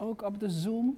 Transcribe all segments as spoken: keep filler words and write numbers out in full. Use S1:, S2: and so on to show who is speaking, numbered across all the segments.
S1: ook op de Zoom.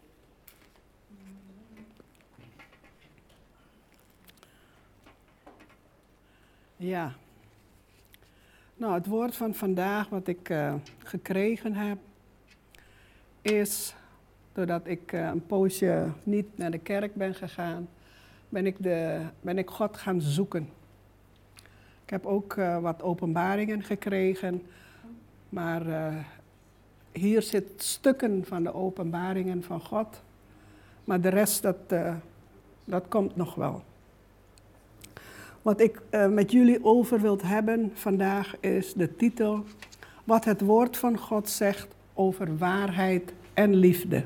S1: Ja. Nou, het woord van vandaag wat ik uh, gekregen heb, is, doordat ik uh, een poosje niet naar de kerk ben gegaan, ben ik, de, ben ik God gaan zoeken. Ik heb ook uh, wat openbaringen gekregen, maar uh, hier zit stukken van de openbaringen van God. Maar de rest, dat, uh, dat komt nog wel. Wat ik uh, met jullie over wil hebben vandaag is de titel: Wat het woord van God zegt over waarheid en liefde.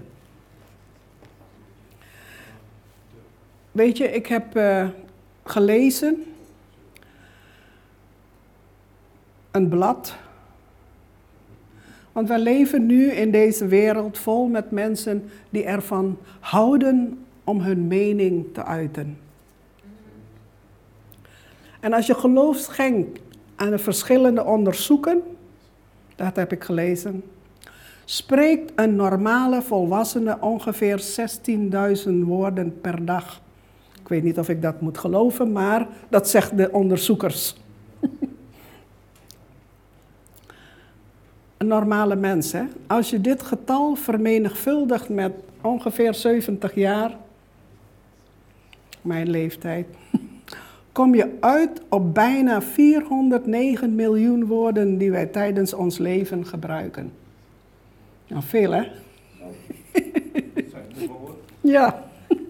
S1: Weet je, ik heb uh, gelezen een blad. Want we leven nu in deze wereld vol met mensen die ervan houden om hun mening te uiten. En als je geloof schenkt aan de verschillende onderzoeken, dat heb ik gelezen, spreekt een normale volwassene ongeveer zestienduizend woorden per dag. Ik weet niet of ik dat moet geloven, maar dat zegt de onderzoekers. Een normale mens, hè? Als je dit getal vermenigvuldigt met ongeveer zeventig jaar, mijn leeftijd, kom je uit op bijna vierhonderdnegen miljoen woorden die wij tijdens ons leven gebruiken. Nou, veel hè? Ja.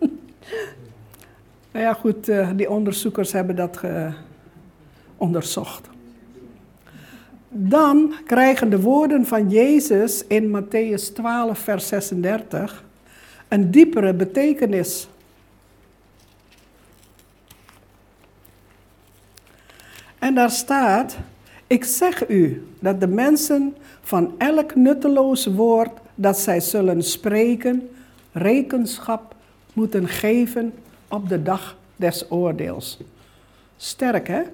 S1: Nou ja, goed, uh, die onderzoekers hebben dat ge- onderzocht. Dan krijgen de woorden van Jezus in Matthäus twaalf, vers zesendertig een diepere betekenis. En daar staat: ik zeg u dat de mensen van elk nutteloos woord dat zij zullen spreken, rekenschap moeten geven op de dag des oordeels. Sterk, hè?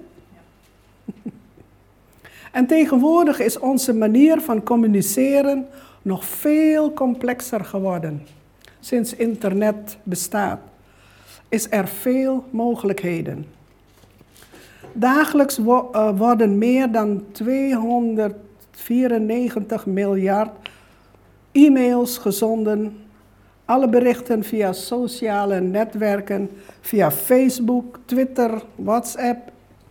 S1: En tegenwoordig is onze manier van communiceren nog veel complexer geworden. Sinds internet bestaat, is er veel mogelijkheden. Dagelijks wo- uh, worden meer dan tweehonderdvierennegentig miljard e-mails gezonden. Alle berichten via sociale netwerken, via Facebook, Twitter, WhatsApp,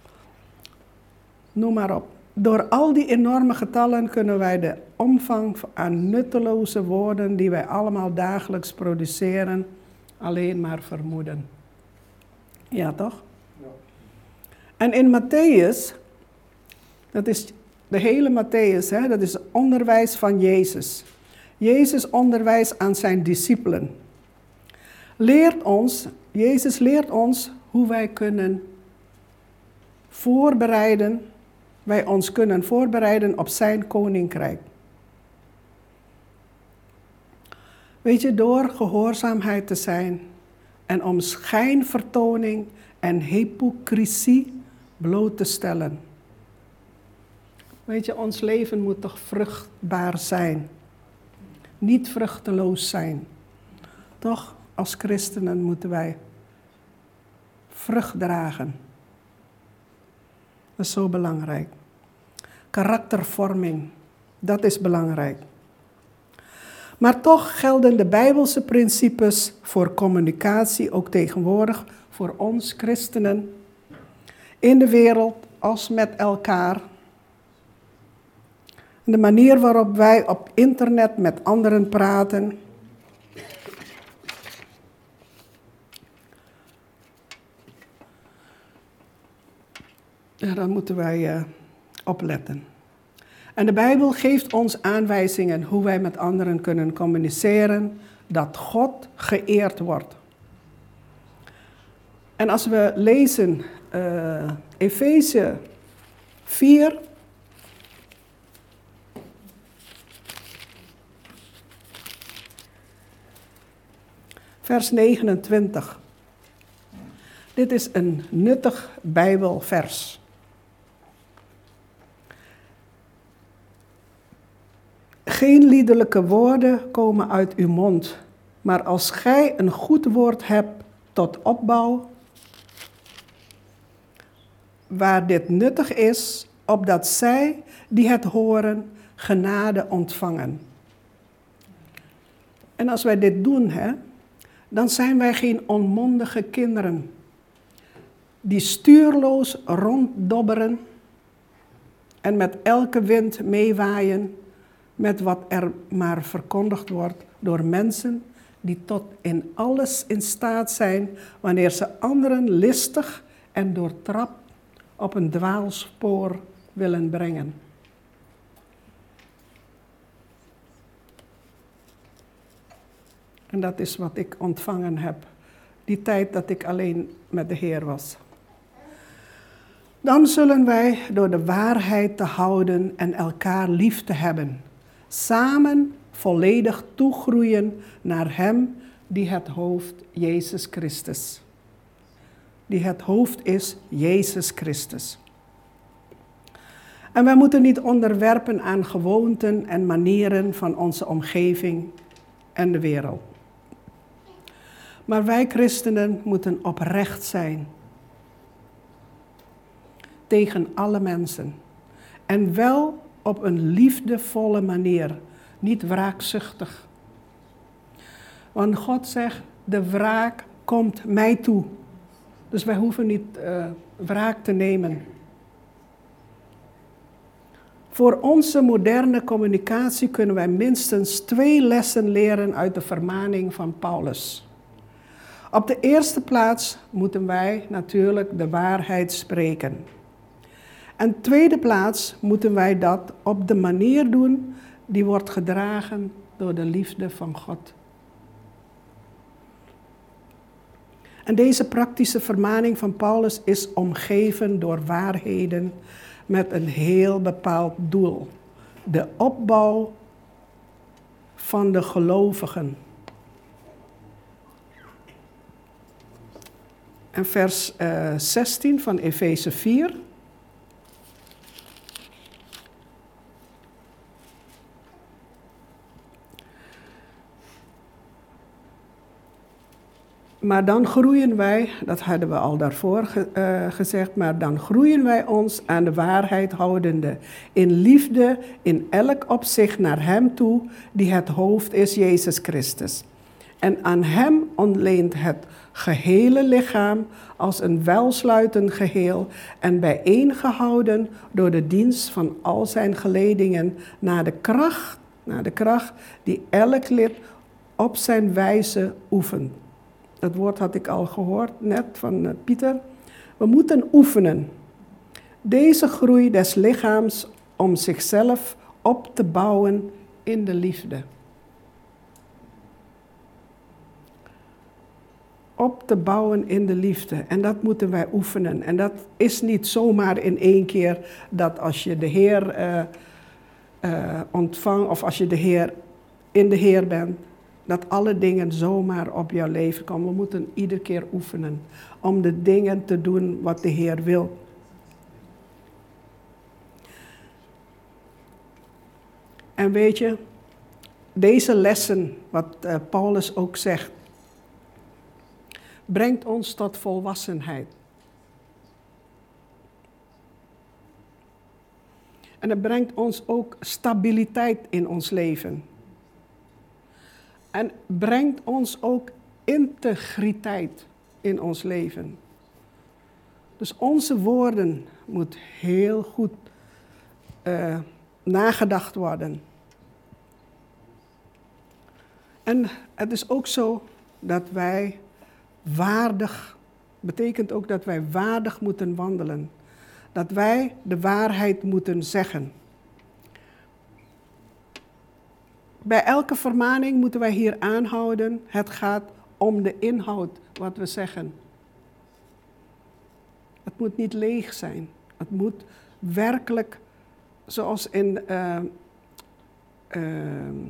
S1: noem maar op. Door al die enorme getallen kunnen wij de omvang aan nutteloze woorden die wij allemaal dagelijks produceren, alleen maar vermoeden. Ja, toch? Ja. En in Matthäus, dat is de hele Matthäus, hè, dat is het onderwijs van Jezus. Jezus onderwijs aan zijn discipelen. Leert ons, Jezus leert ons hoe wij kunnen voorbereiden, wij ons kunnen voorbereiden op zijn koninkrijk. Weet je, door gehoorzaamheid te zijn en om schijnvertoning en hypocrisie bloot te stellen. Weet je, ons leven moet toch vruchtbaar zijn. Niet vruchteloos zijn. Toch, als christenen moeten wij vrucht dragen. Dat is zo belangrijk. Karaktervorming, dat is belangrijk. Maar toch gelden de Bijbelse principes voor communicatie ook tegenwoordig voor ons christenen in de wereld als met elkaar. De manier waarop wij op internet met anderen praten. Ja, daar moeten wij uh, op letten. En de Bijbel geeft ons aanwijzingen hoe wij met anderen kunnen communiceren, dat God geëerd wordt. En als we lezen uh, Efeze vier, vers negenentwintig. Dit is een nuttig Bijbelvers. geen liederlijke woorden komen uit uw mond, maar als gij een goed woord hebt tot opbouw, waar dit nuttig is, opdat zij die het horen genade ontvangen. En als wij dit doen, hè, dan zijn wij geen onmondige kinderen die stuurloos ronddobberen en met elke wind meewaaien met wat er maar verkondigd wordt door mensen die tot in alles in staat zijn wanneer ze anderen listig en doortrapt op een dwaalspoor willen brengen. En dat is wat ik ontvangen heb, die tijd dat ik alleen met de Heer was. Dan zullen wij door de waarheid te houden en elkaar lief te hebben, samen volledig toegroeien naar Hem die het hoofd Jezus Christus. Die het hoofd is Jezus Christus. En wij moeten niet onderwerpen aan gewoonten en manieren van onze omgeving en de wereld. Maar wij christenen moeten oprecht zijn tegen alle mensen. En wel op een liefdevolle manier, niet wraakzuchtig. Want God zegt, de wraak komt mij toe. Dus wij hoeven niet uh, wraak te nemen. Voor onze moderne communicatie kunnen wij minstens twee lessen leren uit de vermaning van Paulus. Op de eerste plaats moeten wij natuurlijk de waarheid spreken. En tweede plaats moeten wij dat op de manier doen die wordt gedragen door de liefde van God. En deze praktische vermaning van Paulus is omgeven door waarheden met een heel bepaald doel. De opbouw van de gelovigen. En vers uh, zestien van Efeze vier. Maar dan groeien wij, dat hadden we al daarvoor ge, uh, gezegd, maar dan groeien wij ons aan de waarheid houdende, in liefde, in elk opzicht naar Hem toe, die het hoofd is, Jezus Christus. En aan Hem ontleent het gehele lichaam als een welsluitend geheel en bijeengehouden door de dienst van al zijn geledingen naar de kracht, naar de kracht die elk lid op zijn wijze oefent. Dat woord had ik al gehoord net van uh, Pieter. We moeten oefenen. Deze groei des lichaams om zichzelf op te bouwen in de liefde. Op te bouwen in de liefde. En dat moeten wij oefenen. En dat is niet zomaar in één keer dat als je de Heer uh, uh, ontvangt of als je de Heer in de Heer bent, dat alle dingen zomaar op jouw leven komen. We moeten iedere keer oefenen om de dingen te doen wat de Heer wil. En weet je, deze lessen, wat uh, Paulus ook zegt, brengt ons tot volwassenheid. En het brengt ons ook stabiliteit in ons leven. En brengt ons ook integriteit in ons leven. Dus onze woorden moeten heel goed uh, nagedacht worden. En het is ook zo dat wij waardig, betekent ook dat wij waardig moeten wandelen. Dat wij de waarheid moeten zeggen. Bij elke vermaning moeten wij hier aanhouden, het gaat om de inhoud wat we zeggen. Het moet niet leeg zijn. Het moet werkelijk, zoals in uh, uh,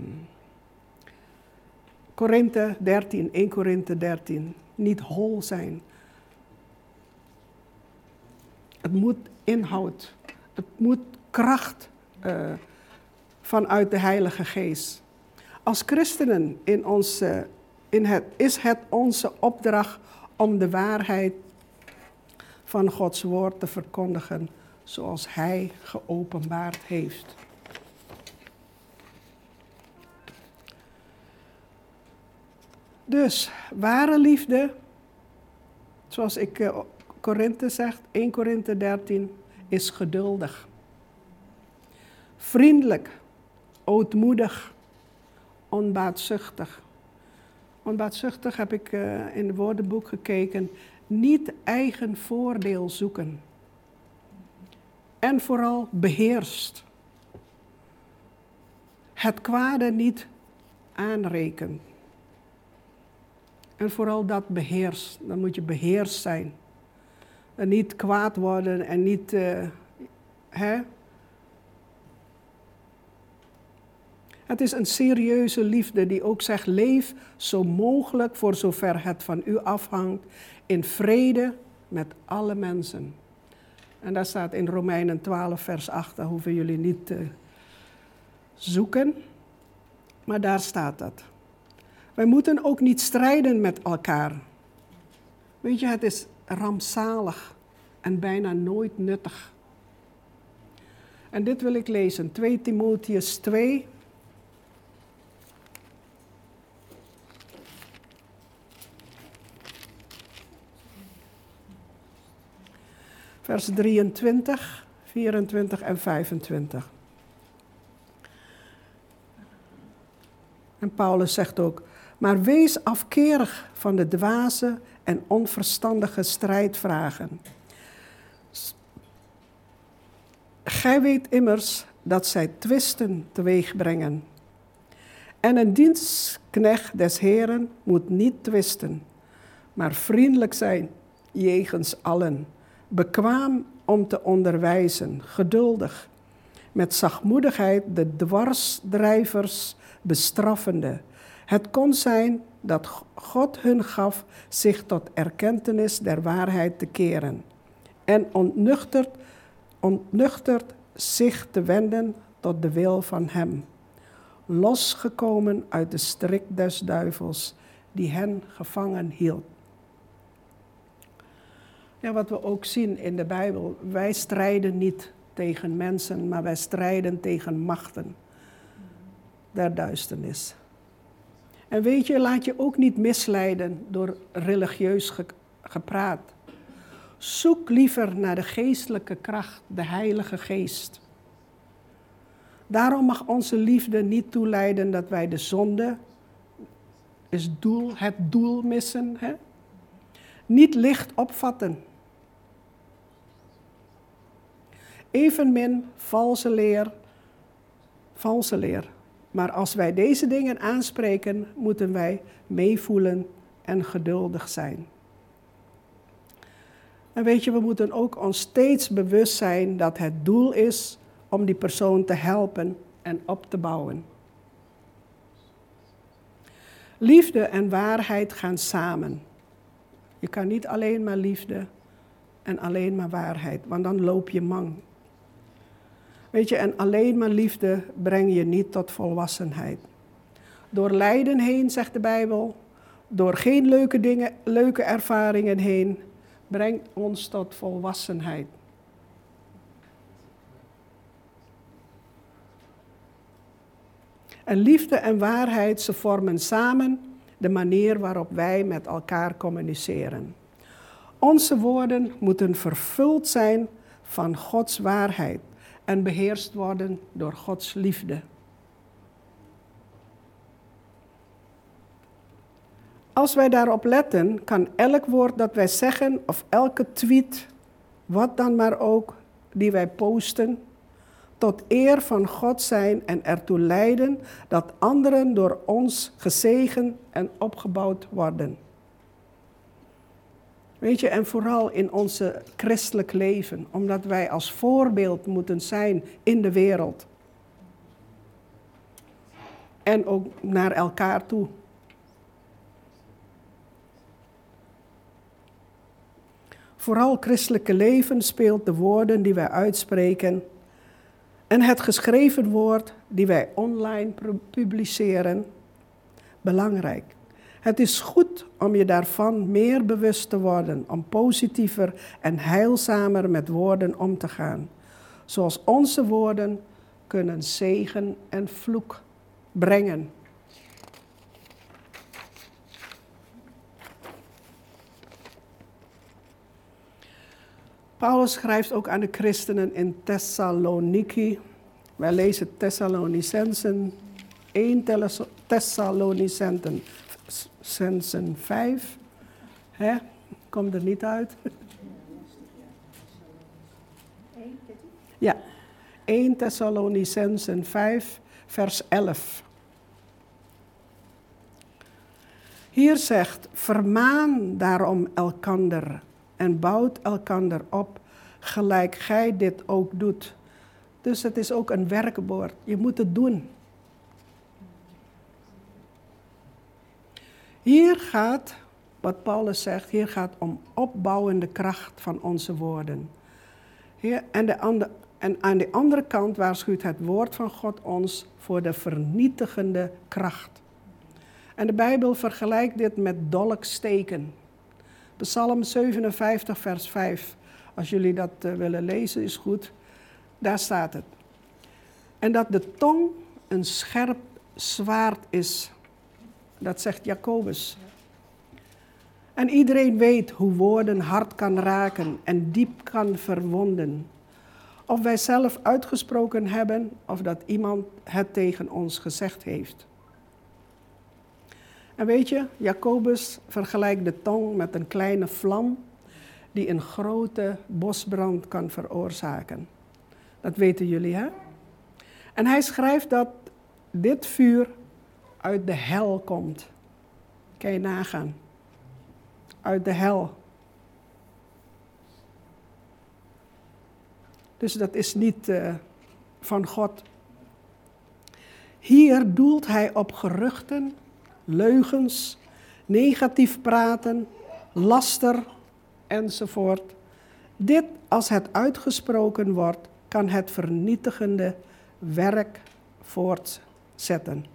S1: Korinthe dertien, eerste Korinthe dertien, niet hol zijn. Het moet inhoud, het moet kracht uh, vanuit de Heilige Geest. Als christenen in onze, in het, is het onze opdracht om de waarheid van Gods woord te verkondigen zoals Hij geopenbaard heeft. Dus ware liefde, zoals ik uh, Korinthe zegt, eerste Korinthe dertien, is geduldig, vriendelijk, ootmoedig, onbaatzuchtig. Onbaatzuchtig heb ik uh, in het woordenboek gekeken, niet eigen voordeel zoeken. En vooral beheerst. Het kwade niet aanrekenen. En vooral dat beheerst. Dan moet je beheerst zijn. En niet kwaad worden en niet... Uh, hè? Het is een serieuze liefde die ook zegt, leef zo mogelijk voor zover het van u afhangt in vrede met alle mensen. En dat staat in Romeinen twaalf vers acht, dat hoeven jullie niet te zoeken. Maar daar staat dat. Wij moeten ook niet strijden met elkaar. Weet je, het is rampzalig en bijna nooit nuttig. En dit wil ik lezen, tweede Timotheüs twee. Vers drieëntwintig, vierentwintig en vijfentwintig. En Paulus zegt ook, maar wees afkerig van de dwaze en onverstandige strijdvragen. Gij weet immers dat zij twisten teweeg brengen. En een dienstknecht des Heren moet niet twisten, maar vriendelijk zijn jegens allen, bekwaam om te onderwijzen, geduldig, met zachtmoedigheid de dwarsdrijvers bestraffende. Het kon zijn dat God hun gaf zich tot erkentenis der waarheid te keren en ontnuchterd, ontnuchterd zich te wenden tot de wil van hem, losgekomen uit de strik des duivels die hen gevangen hield. Ja, wat we ook zien in de Bijbel, wij strijden niet tegen mensen, maar wij strijden tegen machten der duisternis. En weet je, laat je ook niet misleiden door religieus ge- gepraat. Zoek liever naar de geestelijke kracht, de Heilige Geest. Daarom mag onze liefde niet toeleiden dat wij de zonde, is doel, het doel missen, hè? Niet licht opvatten. Evenmin valse leer, valse leer. Maar als wij deze dingen aanspreken, moeten wij meevoelen en geduldig zijn. En weet je, we moeten ook ons steeds bewust zijn dat het doel is om die persoon te helpen en op te bouwen. Liefde en waarheid gaan samen. Je kan niet alleen maar liefde en alleen maar waarheid, want dan loop je mang. Weet je, en alleen maar liefde breng je niet tot volwassenheid. Door lijden heen, zegt de Bijbel, door geen leuke dingen, leuke ervaringen heen, brengt ons tot volwassenheid. En liefde en waarheid, ze vormen samen de manier waarop wij met elkaar communiceren. Onze woorden moeten vervuld zijn van Gods waarheid en beheerst worden door Gods liefde. Als wij daarop letten, kan elk woord dat wij zeggen of elke tweet, wat dan maar ook, die wij posten, tot eer van God zijn en ertoe leiden dat anderen door ons gezegend en opgebouwd worden. Weet je, en vooral in onze christelijk leven, omdat wij als voorbeeld moeten zijn in de wereld. En ook naar elkaar toe. Vooral christelijke leven speelt de woorden die wij uitspreken En het geschreven woord die wij online publiceren, belangrijk. Het is goed om je daarvan meer bewust te worden, om positiever en heilzamer met woorden om te gaan. Zoals onze woorden kunnen zegen en vloek brengen. Paulus schrijft ook aan de christenen in Thessaloniki. Wij lezen Thessalonicensen één, Thessalonicensen vijf. Hè? Komt er niet uit. Ja, één Thessalonicensen vijf, vers elf. Hier zegt, vermaan daarom elkander en bouwt elkander op, gelijk gij dit ook doet. Dus het is ook een werkwoord. Je moet het doen. Hier gaat, wat Paulus zegt, hier gaat om opbouwende kracht van onze woorden. Hier, en, de ander, en aan de andere kant waarschuwt het woord van God ons voor de vernietigende kracht. En de Bijbel vergelijkt dit met dolksteken. Psalm zevenenvijftig, vers vijf. Als jullie dat uh, willen lezen, is goed. Daar staat het. En dat de tong een scherp zwaard is. Dat zegt Jacobus. En iedereen weet hoe woorden hard kan raken en diep kan verwonden. Of wij zelf uitgesproken hebben, of dat iemand het tegen ons gezegd heeft. En weet je, Jacobus vergelijkt de tong met een kleine vlam die een grote bosbrand kan veroorzaken. Dat weten jullie, hè? En hij schrijft dat dit vuur uit de hel komt. Kan je nagaan. Uit de hel. Dus dat is niet uh, van God. Hier doelt hij op geruchten, leugens, negatief praten, laster enzovoort. Dit, als het uitgesproken wordt, kan het vernietigende werk voortzetten.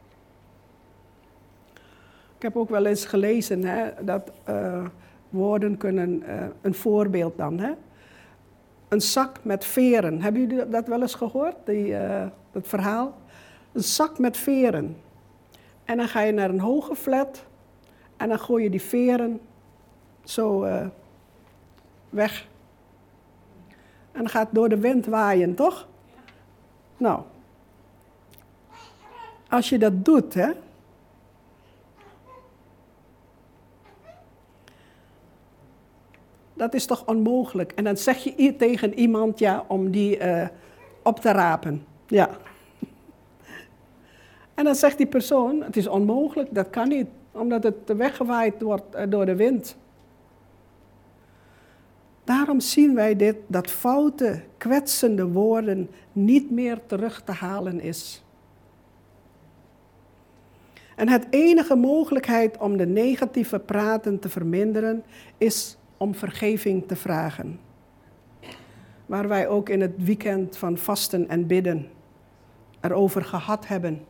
S1: Ik heb ook wel eens gelezen hè, dat uh, woorden kunnen, uh, een voorbeeld dan. Hè? Een zak met veren. Hebben jullie dat wel eens gehoord, die, uh, dat verhaal? Een zak met veren. En dan ga je naar een hoge flat en dan gooi je die veren zo uh, weg. En dan gaat het door de wind waaien, toch? Nou, als je dat doet, hè. Dat is toch onmogelijk. En dan zeg je tegen iemand, ja, om die uh, op te rapen. Ja. En dan zegt die persoon, het is onmogelijk, dat kan niet, omdat het weggewaaid wordt uh, door de wind. Daarom zien wij dit, dat foute, kwetsende woorden niet meer terug te halen is. En het enige mogelijkheid om de negatieve praten te verminderen, is om vergeving te vragen. Waar wij ook in het weekend van vasten en bidden erover gehad hebben.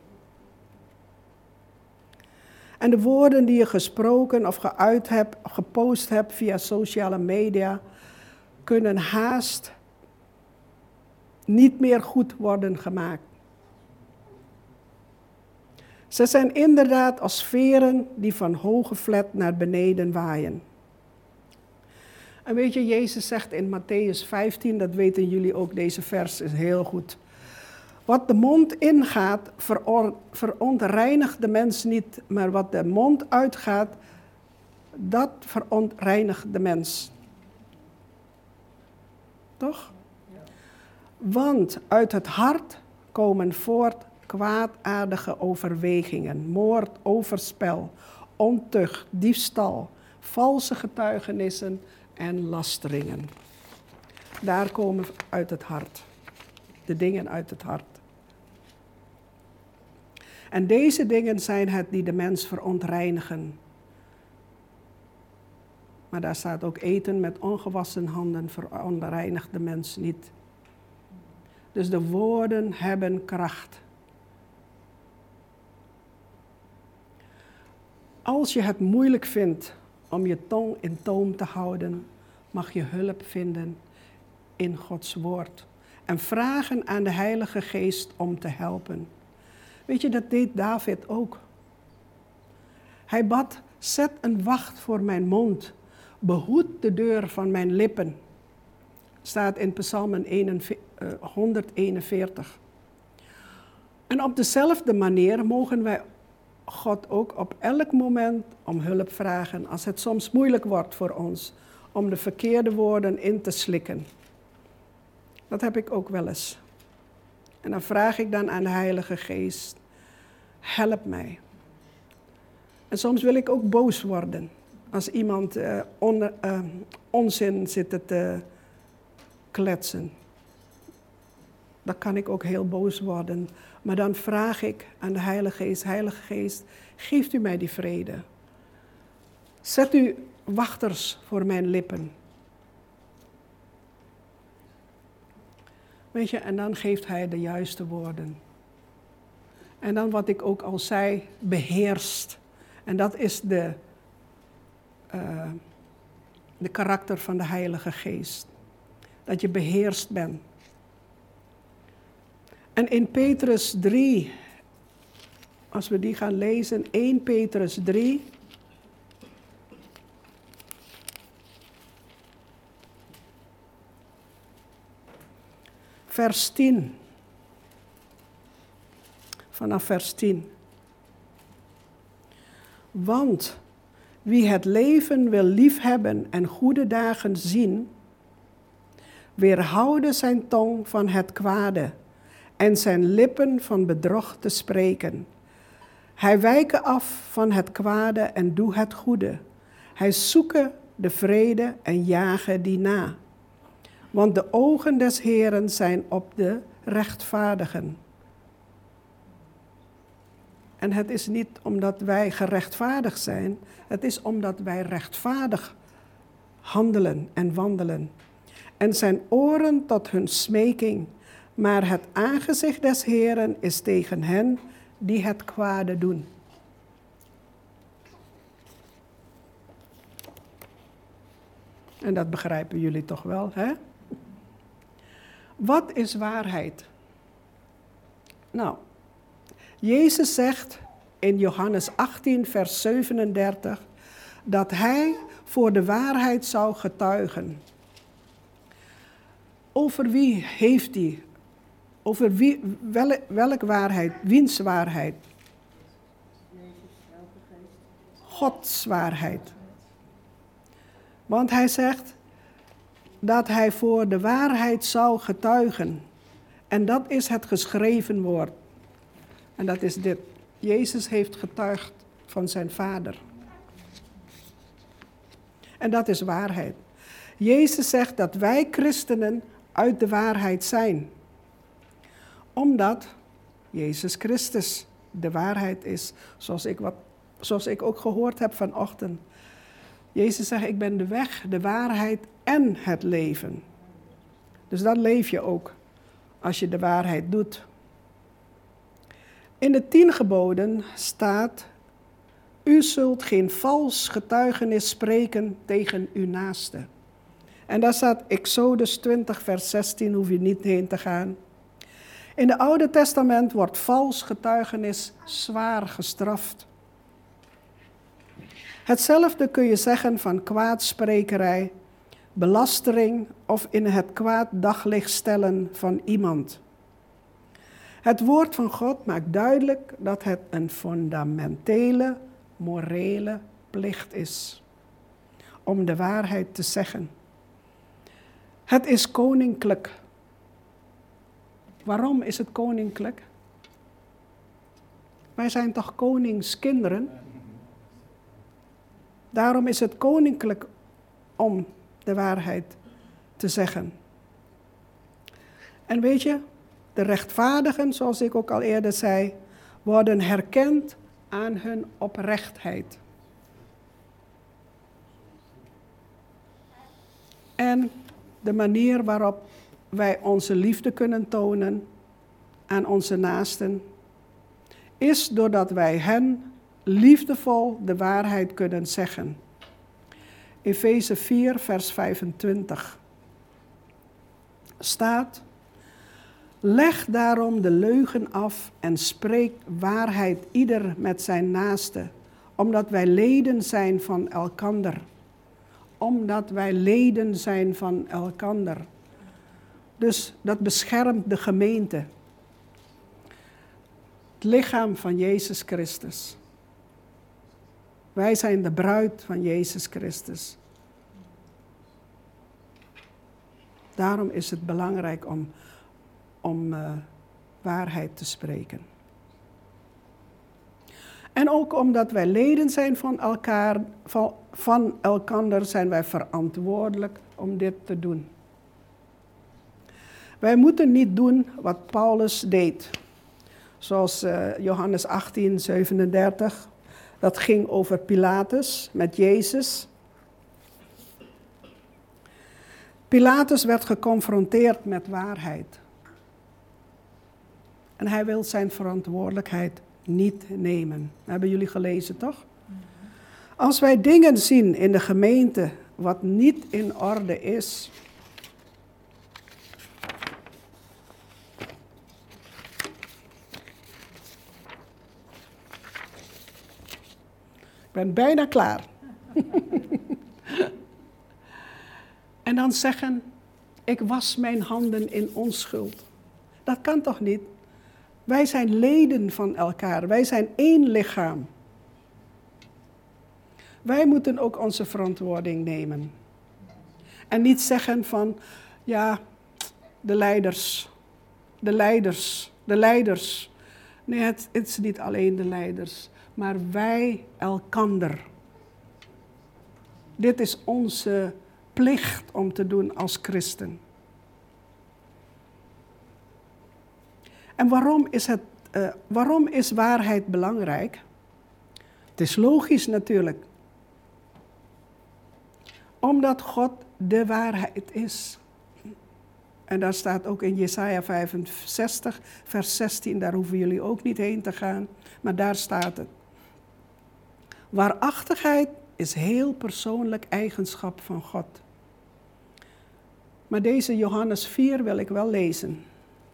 S1: En de woorden die je gesproken of geuit hebt, of gepost hebt via sociale media, kunnen haast niet meer goed worden gemaakt. Ze zijn inderdaad als veren die van hoge flat naar beneden waaien. En weet je, Jezus zegt in Mattheüs vijftien, dat weten jullie ook, deze vers is heel goed. Wat de mond ingaat, veron, verontreinigt de mens niet, maar wat de mond uitgaat, dat verontreinigt de mens. Toch? Want uit het hart komen voort kwaadaardige overwegingen, moord, overspel, ontucht, diefstal, valse getuigenissen en lasteringen. Daar komen uit het hart. De dingen uit het hart. En deze dingen zijn het die de mens verontreinigen. Maar daar staat ook eten met ongewassen handen verontreinigt de mens niet. Dus de woorden hebben kracht. Als je het moeilijk vindt om je tong in toom te houden, mag je hulp vinden in Gods woord. En vragen aan de Heilige Geest om te helpen. Weet je, dat deed David ook. Hij bad, zet een wacht voor mijn mond. Behoed de deur van mijn lippen. Staat in Psalm honderdeenenveertig. En op dezelfde manier mogen wij God ook op elk moment om hulp vragen. Als het soms moeilijk wordt voor ons om de verkeerde woorden in te slikken. Dat heb ik ook wel eens. En dan vraag ik dan aan de Heilige Geest, help mij. En soms wil ik ook boos worden. Als iemand uh, on, uh, onzin zit te kletsen. Dan kan ik ook heel boos worden. Maar dan vraag ik aan de Heilige Geest, Heilige Geest, geeft u mij die vrede. Zet u wachters voor mijn lippen. Weet je, en dan geeft hij de juiste woorden. En dan wat ik ook al zei, beheerst. En dat is de, uh, de karakter van de Heilige Geest. Dat je beheerst bent. En in Petrus drie, als we die gaan lezen, eerste Petrus drie. Vers tien. Vanaf vers tien. Want wie het leven wil liefhebben en goede dagen zien, weerhouden zijn tong van het kwade en zijn lippen van bedrog te spreken. Hij wijke af van het kwade en doe het goede. Hij zoeke de vrede en jage die na. Want de ogen des Heeren zijn op de rechtvaardigen. En het is niet omdat wij gerechtvaardigd zijn, het is omdat wij rechtvaardig handelen en wandelen. En zijn oren tot hun smeking, maar het aangezicht des Heeren is tegen hen die het kwade doen. En dat begrijpen jullie toch wel, hè? Wat is waarheid? Nou, Jezus zegt in Johannes achttien, vers zevenendertig, dat hij voor de waarheid zou getuigen. Over wie heeft hij? Over wie, wel, welke waarheid? Wiens waarheid? Gods waarheid. Want hij zegt dat hij voor de waarheid zou getuigen. En dat is het geschreven woord. En dat is dit. Jezus heeft getuigd van zijn Vader. En dat is waarheid. Jezus zegt dat wij christenen uit de waarheid zijn. Omdat Jezus Christus de waarheid is. Zoals ik, wat, zoals ik ook gehoord heb vanochtend. Jezus zegt, ik ben de weg, de waarheid en het leven. Dus dan leef je ook, als je de waarheid doet. In de tien geboden staat, u zult geen vals getuigenis spreken tegen uw naaste. En daar staat Exodus twintig, vers zestien, hoef je niet heen te gaan. In het Oude Testament wordt vals getuigenis zwaar gestraft. Hetzelfde kun je zeggen van kwaadsprekerij, belastering of in het kwaad daglicht stellen van iemand. Het woord van God maakt duidelijk dat het een fundamentele, morele plicht is om de waarheid te zeggen. Het is koninklijk. Waarom is het koninklijk? Wij zijn toch koningskinderen? Daarom is het koninklijk om de waarheid te zeggen. En weet je, de rechtvaardigen, zoals ik ook al eerder zei, worden herkend aan hun oprechtheid. En de manier waarop wij onze liefde kunnen tonen aan onze naasten, is doordat wij hen liefdevol de waarheid kunnen zeggen. Efeze vier, vers vijfentwintig staat: leg daarom de leugen af en spreek waarheid ieder met zijn naaste, omdat wij leden zijn van elkander. Omdat wij leden zijn van elkander. Dus dat beschermt de gemeente. Het lichaam van Jezus Christus. Wij zijn de bruid van Jezus Christus. Daarom is het belangrijk om, om uh, waarheid te spreken. En ook omdat wij leden zijn van elkaar, van, van elkander, zijn wij verantwoordelijk om dit te doen. Wij moeten niet doen wat Paulus deed. Zoals uh, Johannes achttien, zevenendertig. Dat ging over Pilatus met Jezus. Pilatus werd geconfronteerd met waarheid. En hij wil zijn verantwoordelijkheid niet nemen. Hebben jullie gelezen, toch? Als wij dingen zien in de gemeente wat niet in orde is, ik ben bijna klaar. En dan zeggen, ik was mijn handen in onschuld. Dat kan toch niet? Wij zijn leden van elkaar. Wij zijn één lichaam. Wij moeten ook onze verantwoording nemen. En niet zeggen van, ja, de leiders, de leiders, de leiders. Nee, het, het is niet alleen de leiders, maar wij elkander. Dit is onze plicht om te doen als christen. En waarom is, het, uh, waarom is waarheid belangrijk? Het is logisch natuurlijk. Omdat God de waarheid is. En daar staat ook in Jesaja vijfenzestig, vers zestien, daar hoeven jullie ook niet heen te gaan, maar daar staat het. Waarachtigheid is heel persoonlijk eigenschap van God. Maar deze Johannes vier wil ik wel lezen.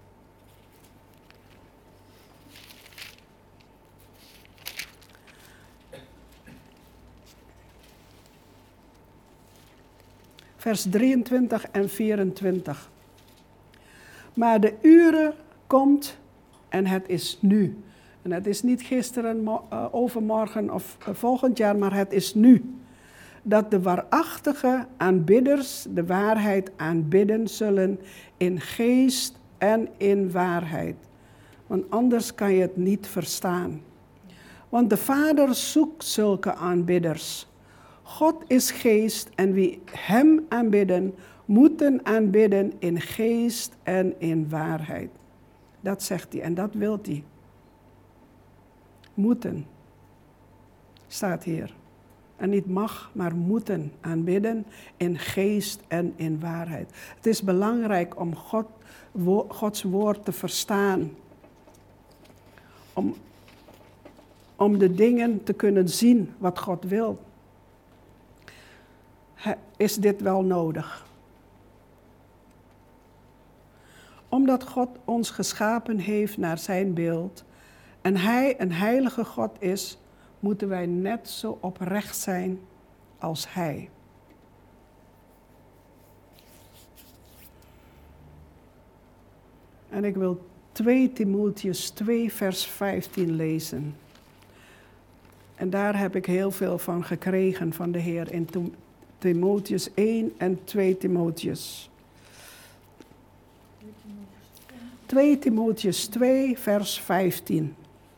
S1: Vers drieëntwintig en vierentwintig. Maar de uren komt en het is nu. En het is niet gisteren, uh, overmorgen of uh, volgend jaar, maar het is nu. Dat de waarachtige aanbidders de waarheid aanbidden zullen in geest en in waarheid. Want anders kan je het niet verstaan. Want de Vader zoekt zulke aanbidders. God is geest en wie hem aanbidden, moeten aanbidden in geest en in waarheid. Dat zegt hij en dat wil hij. Moeten, staat hier. En niet mag, maar moeten aanbidden in geest en in waarheid. Het is belangrijk om God, wo, Gods woord te verstaan. Om, om de dingen te kunnen zien wat God wil. Is dit wel nodig? Omdat God ons geschapen heeft naar zijn beeld en hij een heilige God is, moeten wij net zo oprecht zijn als hij. En ik wil twee Timotheus twee vers vijftien lezen. En daar heb ik heel veel van gekregen van de Heer in Timotheus één en twee Timotheus. twee Timotheus twee vers vijftien.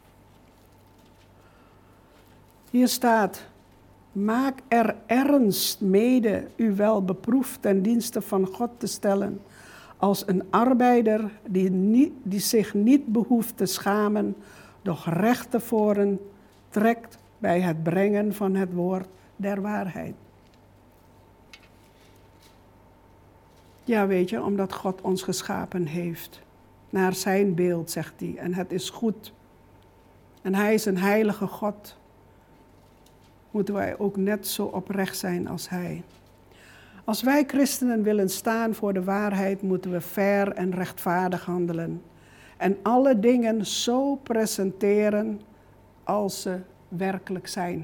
S1: Hier staat, maak er ernst mede u wel beproefd ten dienste van God te stellen, als een arbeider die, niet, die zich niet behoeft te schamen, doch recht tevoren trekt bij het brengen van het woord der waarheid. Ja, weet je, omdat God ons geschapen heeft. Naar zijn beeld, zegt hij. En het is goed. En hij is een heilige God. Moeten wij ook net zo oprecht zijn als hij. Als wij christenen willen staan voor de waarheid, moeten we fair en rechtvaardig handelen. En alle dingen zo presenteren als ze werkelijk zijn.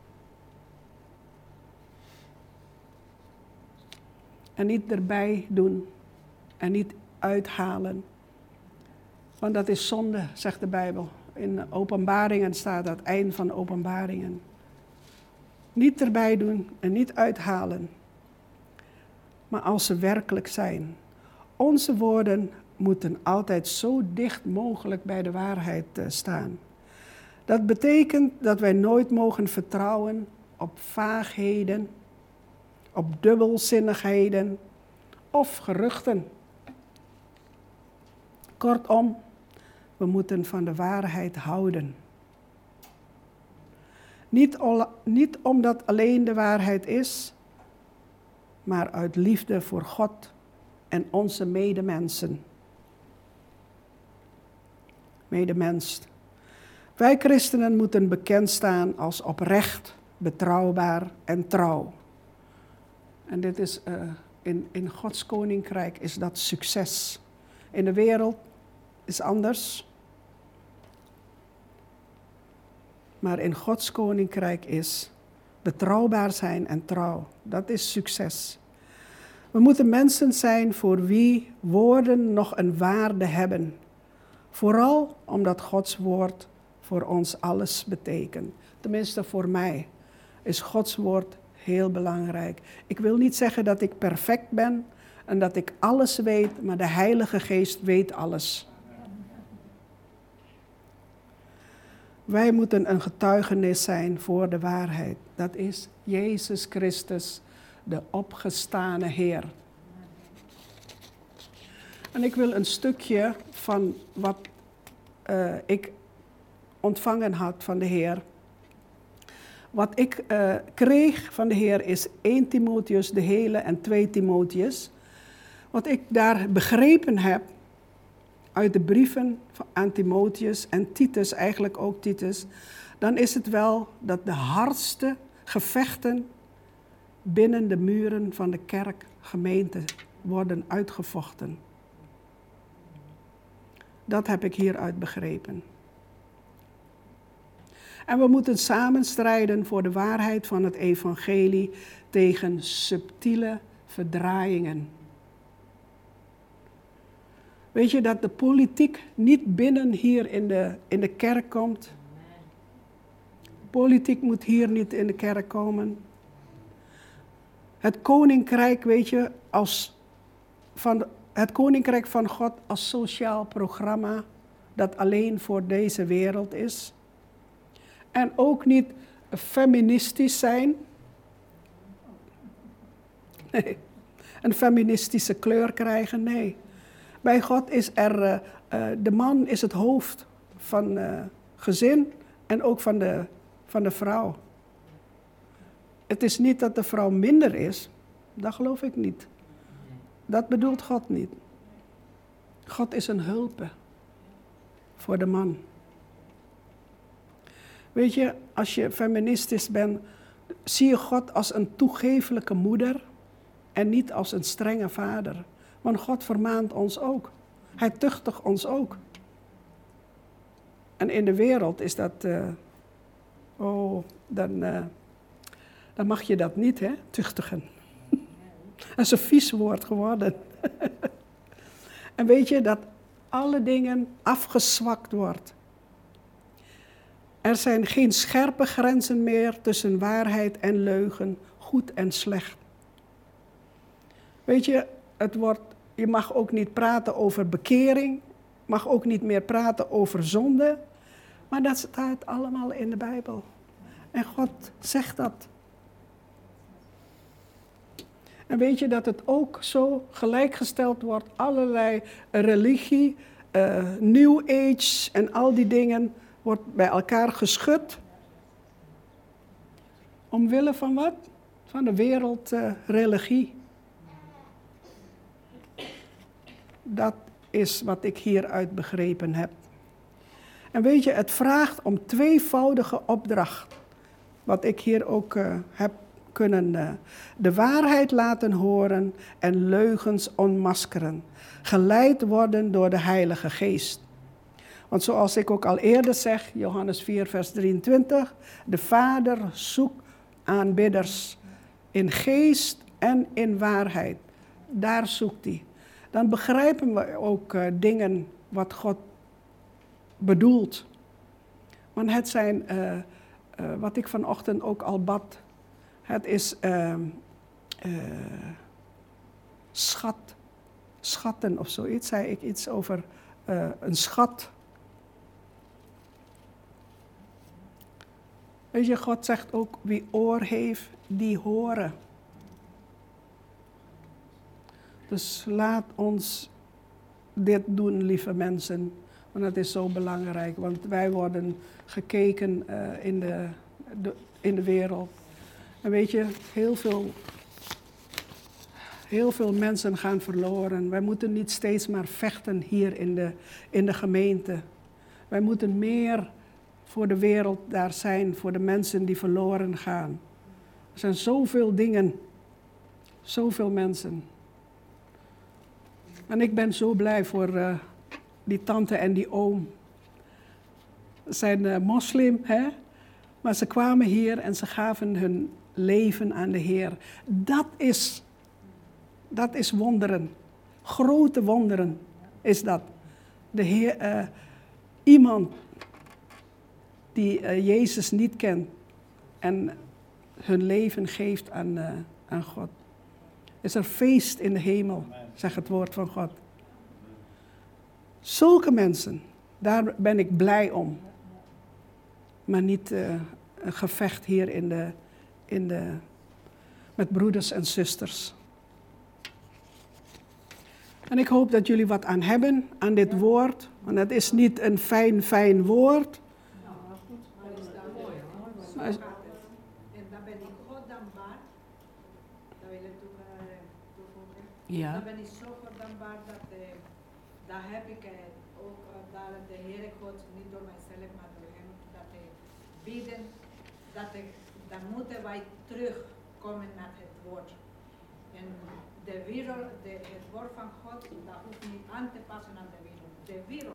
S1: En niet erbij doen en niet uithalen. Want dat is zonde, zegt de Bijbel. In Openbaringen staat dat, eind van Openbaringen. Niet erbij doen en niet uithalen. Maar als ze werkelijk zijn. Onze woorden moeten altijd zo dicht mogelijk bij de waarheid staan. Dat betekent dat wij nooit mogen vertrouwen op vaagheden, op dubbelzinnigheden of geruchten. Kortom, we moeten van de waarheid houden. Niet, niet omdat alleen de waarheid is, maar uit liefde voor God en onze medemensen. Medemens. Wij christenen moeten bekend staan als oprecht, betrouwbaar en trouw. En dit is, uh, in, in Gods koninkrijk is dat succes. In de wereld is anders. Maar in Gods koninkrijk is betrouwbaar zijn en trouw. Dat is succes. We moeten mensen zijn voor wie woorden nog een waarde hebben. Vooral omdat Gods woord voor ons alles betekent. Tenminste voor mij is Gods woord heel belangrijk. Ik wil niet zeggen dat ik perfect ben en dat ik alles weet, maar de Heilige Geest weet alles. Wij moeten een getuigenis zijn voor de waarheid. Dat is Jezus Christus, de opgestane Heer. En ik wil een stukje van wat uh, ik ontvangen had van de Heer. Wat ik uh, kreeg van de Heer is één Timotheus de hele en twee Timotheus. Wat ik daar begrepen heb uit de brieven aan Timotheus en Titus, eigenlijk ook Titus, dan is het wel dat de hardste gevechten binnen de muren van de kerk, gemeente, worden uitgevochten. Dat heb ik hieruit begrepen. En we moeten samen strijden voor de waarheid van het evangelie tegen subtiele verdraaiingen. Weet je dat de politiek niet binnen hier in de, in de kerk komt? Politiek moet hier niet in de kerk komen. Het koninkrijk, weet je, als van het koninkrijk van God als sociaal programma dat alleen voor deze wereld is. En ook niet feministisch zijn. Nee, een feministische kleur krijgen, nee. Bij God is er, uh, uh, de man is het hoofd van uh, gezin en ook van de, van de vrouw. Het is niet dat de vrouw minder is, dat geloof ik niet. Dat bedoelt God niet. God is een hulpe voor de man. Weet je, als je feministisch bent, zie je God als een toegeeflijke moeder en niet als een strenge vader. Want God vermaant ons ook. Hij tuchtigt ons ook. En in de wereld is dat, uh, oh, dan, uh, dan mag je dat niet, hè, tuchtigen. Dat is een vies woord geworden. En weet je dat alle dingen afgezwakt wordt. Er zijn geen scherpe grenzen meer tussen waarheid en leugen, goed en slecht. Weet je, het wordt, je mag ook niet praten over bekering, mag ook niet meer praten over zonde, maar dat staat allemaal in de Bijbel. En God zegt dat. En weet je dat het ook zo gelijkgesteld wordt, allerlei religie, uh, New Age en al die dingen wordt bij elkaar geschud. Omwille van wat? Van de wereldreligie. Uh, Dat is wat ik hieruit begrepen heb. En weet je, het vraagt om tweevoudige opdracht. Wat ik hier ook uh, heb kunnen uh, de waarheid laten horen en leugens onmaskeren. Geleid worden door de Heilige Geest. Want zoals ik ook al eerder zeg, Johannes vier vers drieëntwintig. De Vader zoekt aanbidders in geest en in waarheid. Daar zoekt hij. Dan begrijpen we ook uh, dingen wat God bedoelt. Want het zijn, uh, uh, wat ik vanochtend ook al bad, het is uh, uh, schat, schatten of zoiets, zei ik iets over uh, een schat. Weet je, God zegt ook, wie oor heeft, die horen. Dus laat ons dit doen, lieve mensen. Want het is zo belangrijk. Want wij worden gekeken uh, in, de, de, in de wereld. En weet je, heel veel, heel veel mensen gaan verloren. Wij moeten niet steeds maar vechten hier in de, in de gemeente. Wij moeten meer voor de wereld daar zijn. Voor de mensen die verloren gaan. Er zijn zoveel dingen. Zoveel mensen. En ik ben zo blij voor uh, die tante en die oom. Ze zijn uh, moslim, hè? Maar ze kwamen hier en ze gaven hun leven aan de Heer. Dat is, dat is wonderen. Grote wonderen is dat. De Heer, uh, iemand die uh, Jezus niet kent en hun leven geeft aan, uh, aan God. Is er feest in de hemel, zegt het woord van God. Zulke mensen, daar ben ik blij om. Maar niet uh, een gevecht hier in de, in de, met broeders en zusters. En ik hoop dat jullie wat aan hebben, aan dit woord. Want het is niet een fijn, fijn woord. Maar,
S2: en dan ben ik God dankbaar. Dat wil ik toevoegen.
S1: ja.
S2: Dan ben ik zo God dankbaar dat uh, daar heb ik uh, ook uh, daar de Heere God, niet door mijzelf, maar door hem, dat uh, bidden, dat uh, dan moeten wij terugkomen naar het woord. En de wereld, de, het woord van God, dat hoeft niet aan te passen aan de wereld. De wereld